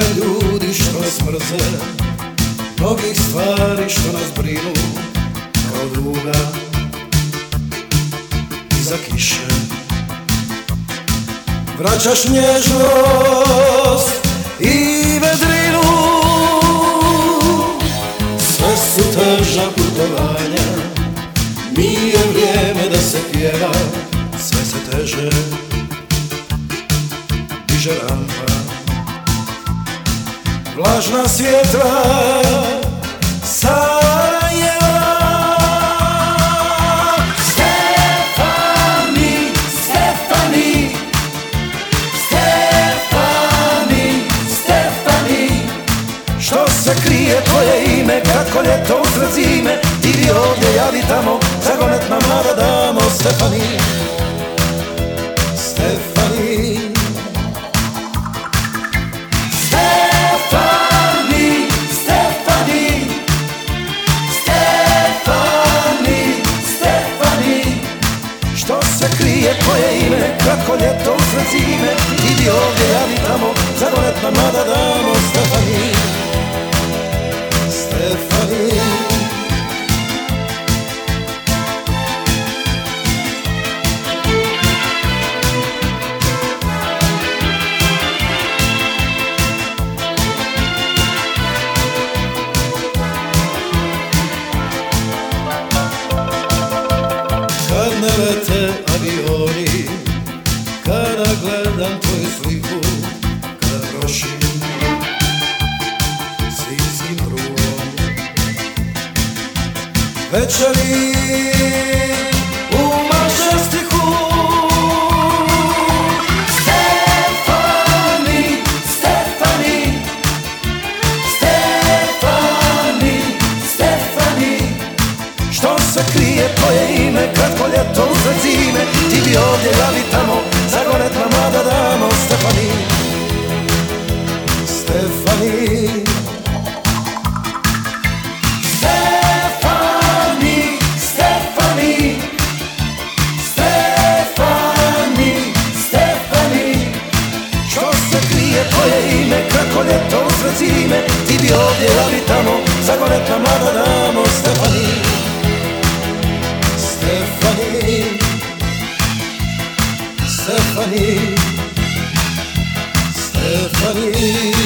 ljudi što nas mrze, mnogih stvari što nas brinu, kao duga iza kiše. Vraćaš nježnost i vedrinu, sve su teža putovanja, nije vrijeme da se pjeva, sve se teže diže rampa. Vlažna s vjetra Sarajeva. Stefani, Stefani, Stefani, Stefani, što se krije tvoje ime, kako ljeto usred zime, idi ovdje, javi tamo, zagonet nam mada damo. Stefani, Stefani, Stefani, Stefani, Stefani, Stefani, što se krije tvoje ime, kako ljeto usred zime, idi ovdje, javi tamo, zagonet nam mada damo. Stefani, Stefani, kad ne lete avioni, kada gledam tvoju sliku, kada prošim zimskim prugom, večeri u Mažestiku. Stefani, Stefani, Stefani, Stefani, što se krije tvoje ime, kratko ljeto usred zime, ti bi ovdje, javi tamo, zagonet nam mada damo. Stefani, Stefani, Stefani, Stefani, Stefani, Stefani, što se krije tvoje ime, kako ljeto usred zime, ti bi ovdje, javi tamo, zagonet nam mada damo. Stefani, Stefani, Stefani, Stefani.